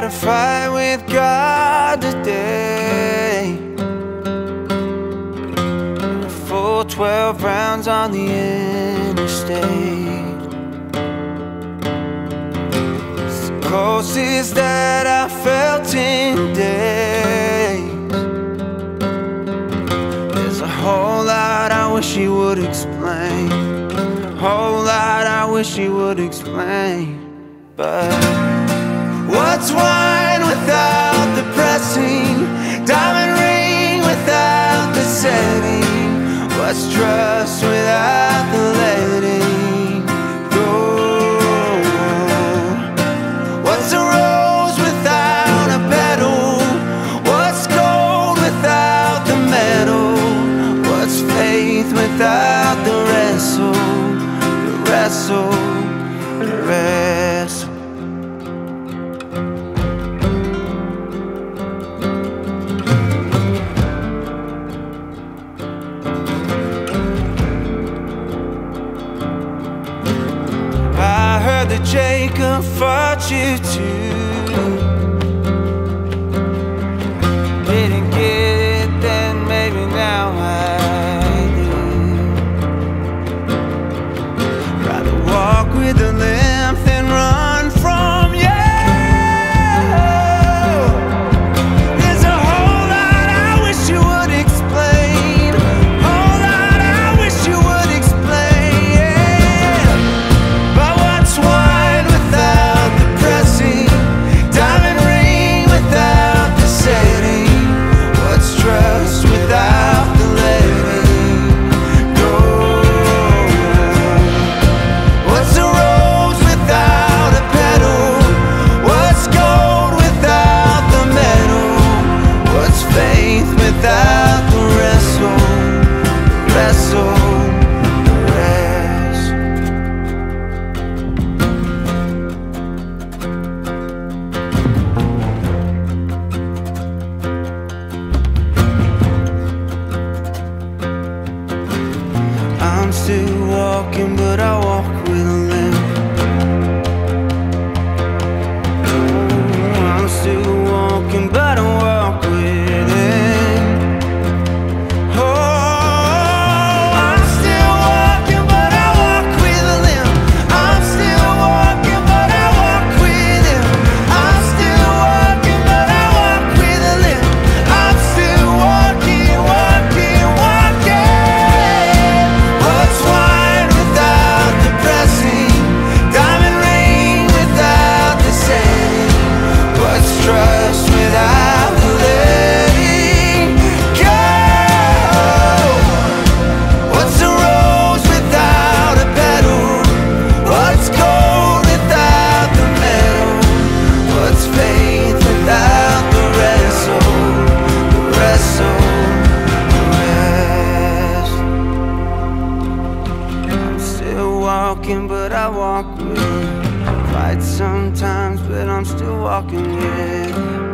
a fight with God today. A full 12 rounds on the interstate. It's the closest that I felt in days. There's a whole lot I wish he would explain. Whole lot I wish he would explain. But what's wine without the pressing? Diamond ring without the setting? What's trust without the letting go? What's a rose without a petal? What's gold without the metal? What's faith without the wrestle? The wrestle, the wrestle. I heard that Jacob fought you too. Didn't get it then, maybe now I do. Rather walk with a limp than run from you. There's a whole lot I wish you would explain. Whole lot I wish you would explain. But what's wine without the pressing? Diamond ring without the setting? What's trust without the letting go? What's a rose without a petal? What's gold without the metal? What's faith without the wrestle? Wrestle, the rest. I'm still walking, but I walk with a limp. I'm still walking, but I walk with him. Oh, I'm still walking, but I walk with a limp. I'm still walking, but I walk with him. I'm still walking, but I walk with a limp. I'm still walking, walking, walking. What's wine without the pressing? Diamond ring without the setting? What's trust without the letting go? What's a rose without a petal? What's gold without the metal? What's faith without the wrestle? The wrestle, the rest. I'm still walking, but I walk with. Fight sometimes, but I'm still walking with.